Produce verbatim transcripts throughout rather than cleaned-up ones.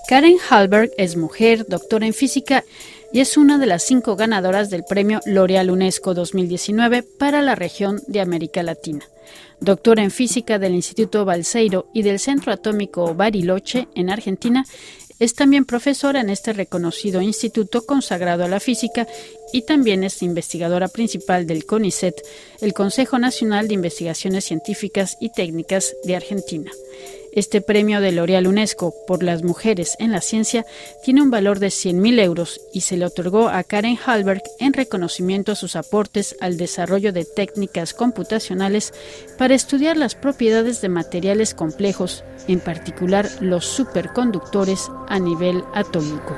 Karen Hallberg es mujer, doctora en física y es una de las cinco ganadoras del premio L'Oréal UNESCO dos mil diecinueve para la región de América Latina. Doctora en física del Instituto Balseiro y del Centro Atómico Bariloche en Argentina, es también profesora en este reconocido instituto consagrado a la física y también es investigadora principal del CONICET, el Consejo Nacional de Investigaciones Científicas y Técnicas de Argentina. Este premio de L'Oréal UNESCO por las mujeres en la ciencia tiene un valor de cien mil euros y se le otorgó a Karen Hallberg en reconocimiento a sus aportes al desarrollo de técnicas computacionales para estudiar las propiedades de materiales complejos, en particular los superconductores a nivel atómico.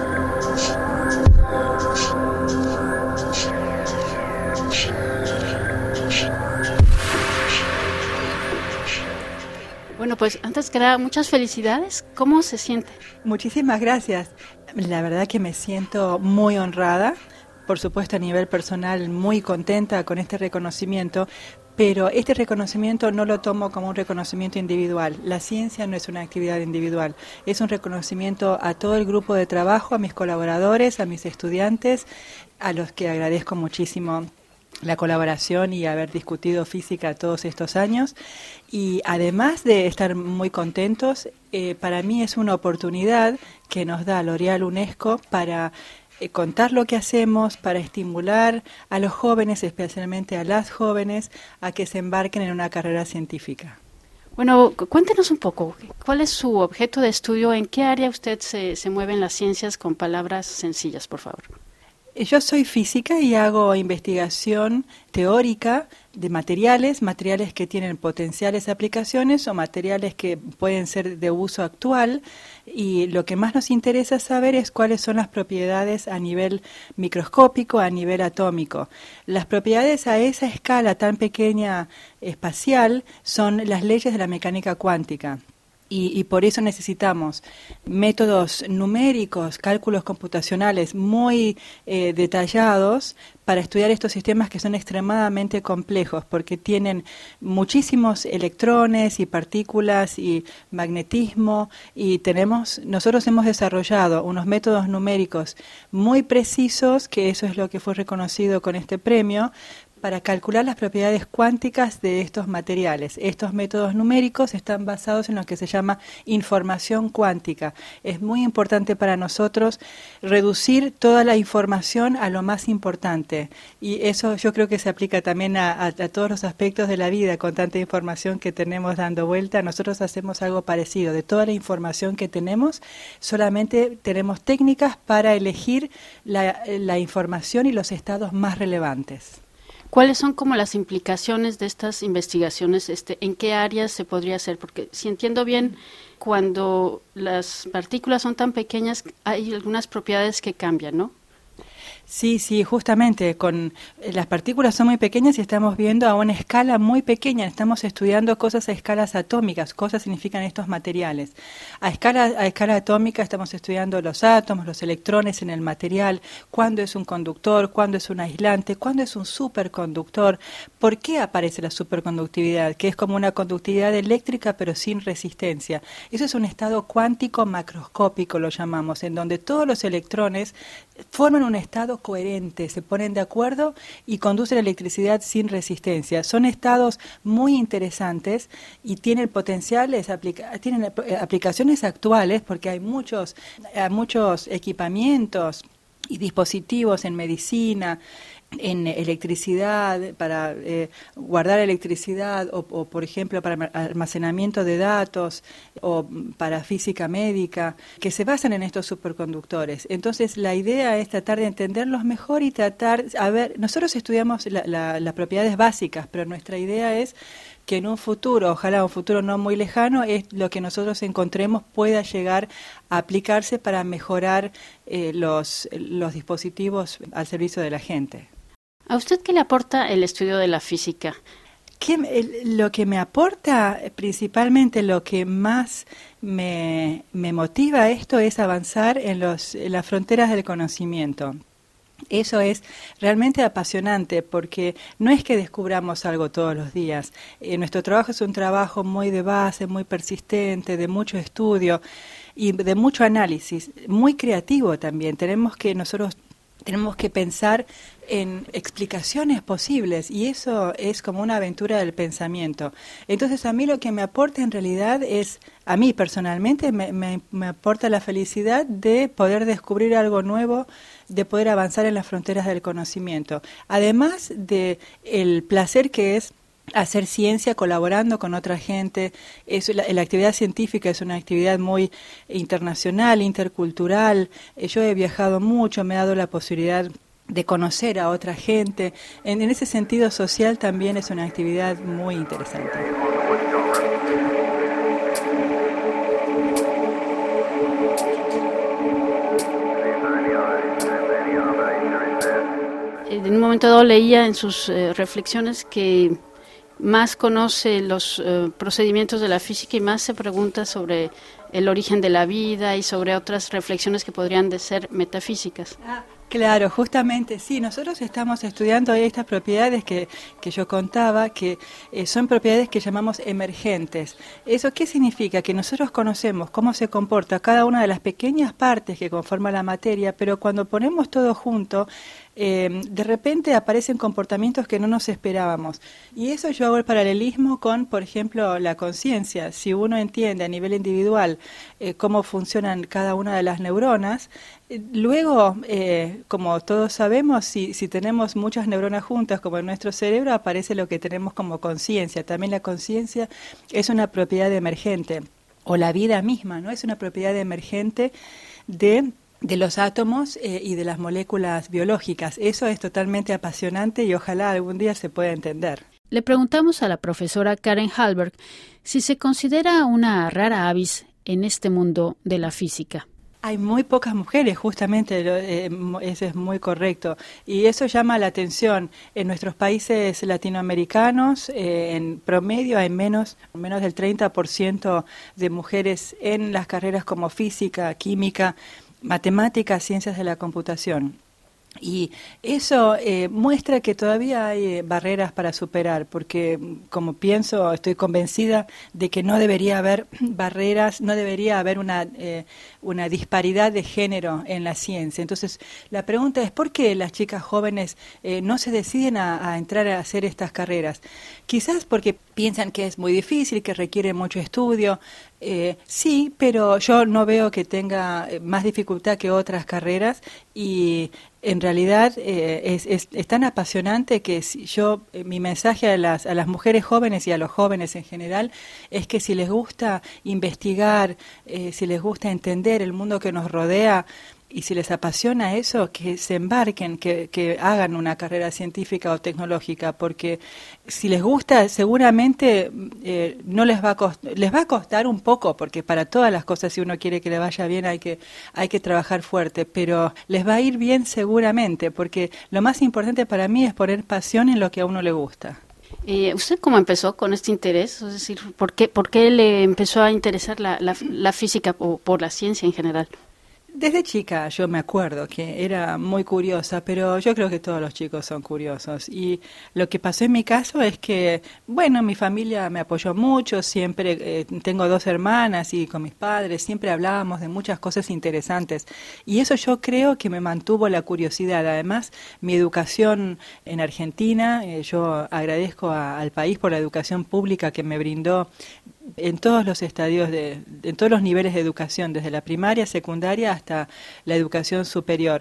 Bueno, pues antes que nada, muchas felicidades. ¿Cómo se siente? Muchísimas gracias. La verdad que me siento muy honrada, por supuesto a nivel personal muy contenta con este reconocimiento, pero este reconocimiento no lo tomo como un reconocimiento individual. La ciencia no es una actividad individual, es un reconocimiento a todo el grupo de trabajo, a mis colaboradores, a mis estudiantes, a los que agradezco muchísimo la colaboración y haber discutido física todos estos años. Y además de estar muy contentos, eh, para mí es una oportunidad que nos da L'Oréal UNESCO para eh, contar lo que hacemos, para estimular a los jóvenes, especialmente a las jóvenes, a que se embarquen en una carrera científica. Bueno, cuéntenos un poco, ¿cuál es su objeto de estudio? ¿En qué área usted se, se mueve en las ciencias? Con palabras sencillas, por favor. Yo soy física y hago investigación teórica de materiales, materiales que tienen potenciales aplicaciones o materiales que pueden ser de uso actual, y lo que más nos interesa saber es cuáles son las propiedades a nivel microscópico, a nivel atómico. Las propiedades a esa escala tan pequeña espacial son las leyes de la mecánica cuántica. Y, y por eso necesitamos métodos numéricos, cálculos computacionales muy eh, detallados para estudiar estos sistemas que son extremadamente complejos, porque tienen muchísimos electrones y partículas y magnetismo, y tenemos, nosotros hemos desarrollado unos métodos numéricos muy precisos, que eso es lo que fue reconocido con este premio, para calcular las propiedades cuánticas de estos materiales. Estos métodos numéricos están basados en lo que se llama información cuántica. Es muy importante para nosotros reducir toda la información a lo más importante, y eso yo creo que se aplica también a, a, a todos los aspectos de la vida. Con tanta información que tenemos dando vuelta, nosotros hacemos algo parecido. De toda la información que tenemos, solamente tenemos técnicas para elegir la, la información y los estados más relevantes. ¿Cuáles son como las implicaciones de estas investigaciones? Este, ¿en qué áreas se podría hacer? Porque si entiendo bien, cuando las partículas son tan pequeñas, hay algunas propiedades que cambian, ¿no? Sí, sí, justamente con las partículas son muy pequeñas y estamos viendo a una escala muy pequeña, estamos estudiando cosas a escalas atómicas. Cosas significan estos materiales. A escala, a escala atómica estamos estudiando los átomos, los electrones en el material, cuándo es un conductor, cuándo es un aislante, cuándo es un superconductor, por qué aparece la superconductividad, que es como una conductividad eléctrica pero sin resistencia. Eso es un estado cuántico macroscópico, lo llamamos, en donde todos los electrones forman un estado coherente, se ponen de acuerdo y conducen la electricidad sin resistencia. Son estados muy interesantes y tienen potenciales, aplica- tienen aplicaciones actuales, porque hay muchos, hay muchos equipamientos y dispositivos en medicina, en electricidad, para eh, guardar electricidad, o, o por ejemplo para almacenamiento de datos, o para física médica, que se basan en estos superconductores. Entonces la idea es tratar de entenderlos mejor y tratar, a ver, nosotros estudiamos la, la, las propiedades básicas, pero nuestra idea es que en un futuro, ojalá un futuro no muy lejano, es lo que nosotros encontremos pueda llegar a aplicarse para mejorar eh, los, los dispositivos al servicio de la gente. ¿A usted qué le aporta el estudio de la física? ¿Qué, el, lo que me aporta, principalmente lo que más me, me motiva esto, es avanzar en, los, en las fronteras del conocimiento. Eso es realmente apasionante, porque no es que descubramos algo todos los días. Eh, nuestro trabajo es un trabajo muy de base, muy persistente, de mucho estudio. y de mucho análisis, muy creativo también. Tenemos que nosotros tenemos que pensar en explicaciones posibles y eso es como una aventura del pensamiento. Entonces a mí lo que me aporta en realidad es, a mí personalmente me, me, me aporta la felicidad de poder descubrir algo nuevo, de poder avanzar en las fronteras del conocimiento, además de el placer que es hacer ciencia colaborando con otra gente. Es la, la actividad científica es una actividad muy internacional, intercultural. Yo he viajado mucho, me ha dado la posibilidad de conocer a otra gente. En, en ese sentido social también es una actividad muy interesante. En un momento dado leía en sus eh, reflexiones que más conoce los eh, procedimientos de la física y más se pregunta sobre el origen de la vida y sobre otras reflexiones que podrían de ser metafísicas. Ah, claro, justamente, sí, nosotros estamos estudiando estas propiedades que, que yo contaba, que eh, son propiedades que llamamos emergentes. ¿Eso qué significa? Que nosotros conocemos cómo se comporta cada una de las pequeñas partes que conforman la materia, pero cuando ponemos todo junto, Eh, de repente aparecen comportamientos que no nos esperábamos. Y eso yo hago el paralelismo con, por ejemplo, la conciencia. Si uno entiende a nivel individual eh, cómo funcionan cada una de las neuronas, eh, luego, eh, como todos sabemos, si, si tenemos muchas neuronas juntas, como en nuestro cerebro, aparece lo que tenemos como conciencia. También la conciencia es una propiedad emergente, o la vida misma, ¿no? Es una propiedad emergente de... de los átomos eh, y de las moléculas biológicas. Eso es totalmente apasionante y ojalá algún día se pueda entender. Le preguntamos a la profesora Karen Hallberg si se considera una rara avis en este mundo de la física. Hay muy pocas mujeres, justamente, eh, eso es muy correcto. Y eso llama la atención. En nuestros países latinoamericanos, eh, en promedio, hay menos, menos del treinta por ciento de mujeres en las carreras como física, química, matemáticas, ciencias de la computación. Y eso eh, muestra que todavía hay eh, barreras para superar, porque como pienso, estoy convencida de que no debería haber barreras, no debería haber una, eh, una disparidad de género en la ciencia. Entonces, la pregunta es, ¿por qué las chicas jóvenes eh, no se deciden a, a entrar a hacer estas carreras? Quizás porque piensan que es muy difícil, que requiere mucho estudio. Eh, sí, pero yo no veo que tenga más dificultad que otras carreras y en realidad eh, es, es, es tan apasionante que si yo, eh, mi mensaje a las, a las mujeres jóvenes y a los jóvenes en general es que si les gusta investigar, eh, si les gusta entender el mundo que nos rodea, y si les apasiona eso, que se embarquen, que, que hagan una carrera científica o tecnológica, porque si les gusta, seguramente eh, no les va a costar, les va a costar un poco, porque para todas las cosas, si uno quiere que le vaya bien, hay que, hay que trabajar fuerte, pero les va a ir bien seguramente, porque lo más importante para mí es poner pasión en lo que a uno le gusta. Eh, ¿Usted cómo empezó con este interés? Es decir, ¿por qué, por qué le empezó a interesar la, la, la física o por la ciencia en general? Desde chica yo me acuerdo que era muy curiosa, pero yo creo que todos los chicos son curiosos. Y lo que pasó en mi caso es que, bueno, mi familia me apoyó mucho, siempre eh, tengo dos hermanas y con mis padres siempre hablábamos de muchas cosas interesantes. Y eso yo creo que me mantuvo la curiosidad. Además, mi educación en Argentina, eh, yo agradezco a, al país por la educación pública que me brindó en todos los estadios, de, en todos los niveles de educación, desde la primaria, secundaria hasta la educación superior.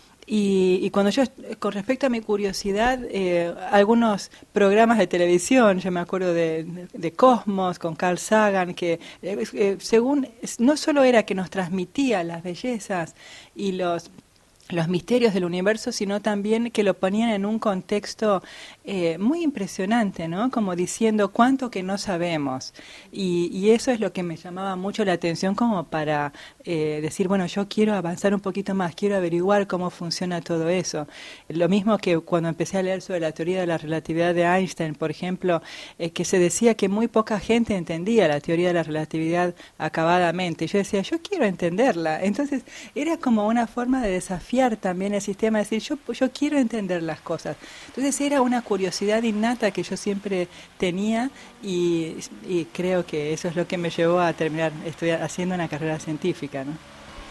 Y, y cuando yo, con respecto a mi curiosidad, eh, algunos programas de televisión, yo me acuerdo de, de Cosmos con Carl Sagan, que eh, eh, según, no solo era que nos transmitía las bellezas y los los misterios del universo, sino también que lo ponían en un contexto eh, muy impresionante, ¿no? Como diciendo cuánto que no sabemos. Y, y eso es lo que me llamaba mucho la atención como para eh, decir, bueno, yo quiero avanzar un poquito más, quiero averiguar cómo funciona todo eso. Lo mismo que cuando empecé a leer sobre la teoría de la relatividad de Einstein, por ejemplo, eh, que se decía que muy poca gente entendía la teoría de la relatividad acabadamente. Yo decía, yo quiero entenderla. Entonces, era como una forma de desafiar desafiar también el sistema, decir, yo, yo quiero entender las cosas. Entonces era una curiosidad innata que yo siempre tenía y, y creo que eso es lo que me llevó a terminar estudiar, haciendo una carrera científica, ¿no?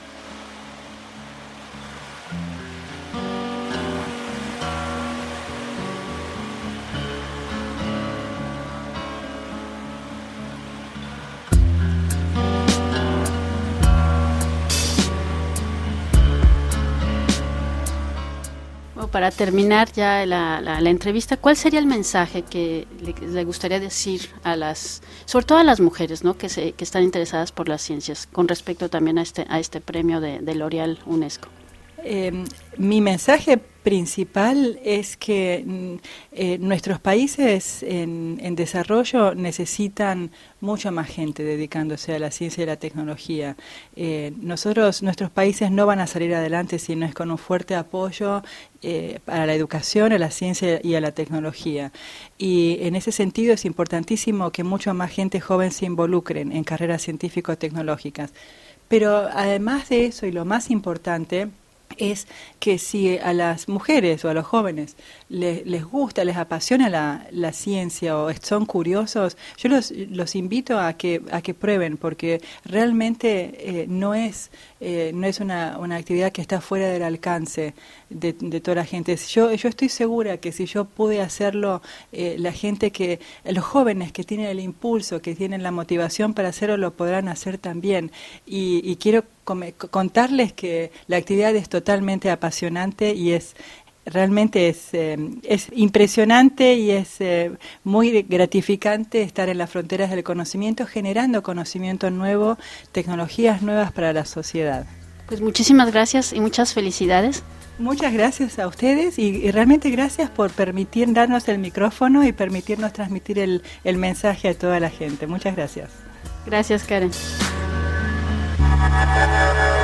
Para terminar ya la, la, la entrevista, ¿cuál sería el mensaje que le, le gustaría decir a las, sobre todo a las mujeres, ¿no? que, se, que están interesadas por las ciencias, con respecto también a este, a este premio de, de L'Oréal UNESCO? Eh, mi mensaje principal es que eh, nuestros países en, en desarrollo necesitan mucha más gente dedicándose a la ciencia y la tecnología. Eh, nosotros, nuestros países no van a salir adelante si no es con un fuerte apoyo eh, para la educación, a la ciencia y a la tecnología. Y en ese sentido es importantísimo que mucha más gente joven se involucren en carreras científico-tecnológicas. Pero además de eso, y lo más importante, es que si a las mujeres o a los jóvenes les, les gusta, les apasiona la, la ciencia o son curiosos, yo los, los invito a que a que prueben, porque realmente eh, no es eh, no es una, una actividad que está fuera del alcance de, de toda la gente. Yo yo estoy segura que si yo pude hacerlo, eh, la gente que, los jóvenes que tienen el impulso, que tienen la motivación para hacerlo, lo podrán hacer también. Y, y quiero contarles que la actividad es totalmente apasionante y es realmente es, eh, es impresionante y es eh, muy gratificante estar en las fronteras del conocimiento, generando conocimiento nuevo, tecnologías nuevas para la sociedad. Pues muchísimas gracias y muchas felicidades. Muchas gracias a ustedes y, y realmente gracias por permitir darnos el micrófono y permitirnos transmitir el, el mensaje a toda la gente. Muchas gracias. Gracias, Karen. Thank you.